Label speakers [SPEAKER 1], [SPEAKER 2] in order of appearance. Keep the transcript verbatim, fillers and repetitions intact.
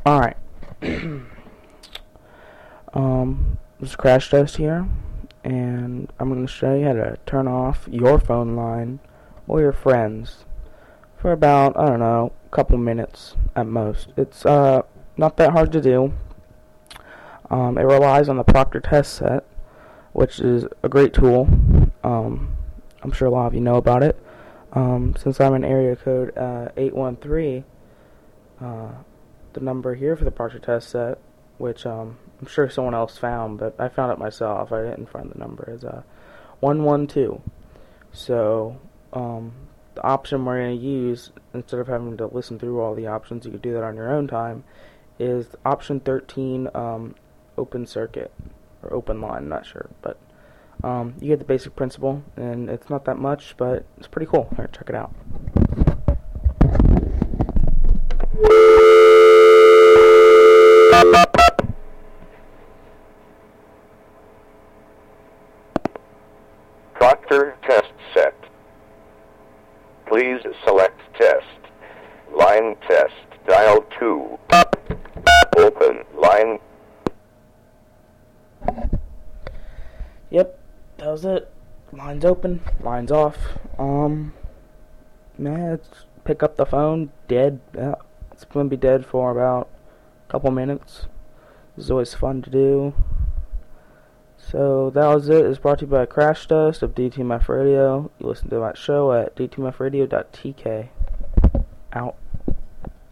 [SPEAKER 1] Alright. um, this is Crash Test here, and I'm going to show you how to turn off your phone line or your friends for about, I don't know, a couple minutes at most. It's uh not that hard to do. Um, it relies on the Proctor Test Set, which is a great tool. Um, I'm sure a lot of you know about it. Um, since I'm in area code uh, eight one three, uh, the number here for the Proctor Test Set, which um, I'm sure someone else found, but I found it myself. I didn't find the number. Is uh, one one two. So um, the option we're going to use, instead of having to listen through all the options, you could do that on your own time, is option thirteen, um, open circuit, or open line, I'm not sure, but um, you get the basic principle, and it's not that much, but it's pretty cool. Alright, check it out.
[SPEAKER 2] Proctor Test Set. Please select test. Line test. Dial two. Open line.
[SPEAKER 1] Yep, that was it. Line's open, line's off. Um, man, it's pick up the phone, dead. Yeah, it's gonna be dead for about a couple minutes. This is always fun to do. So that was it. It's brought to you by Crash Test of D T M F Radio. You listen to my show at d t m f radio dot t k. Out.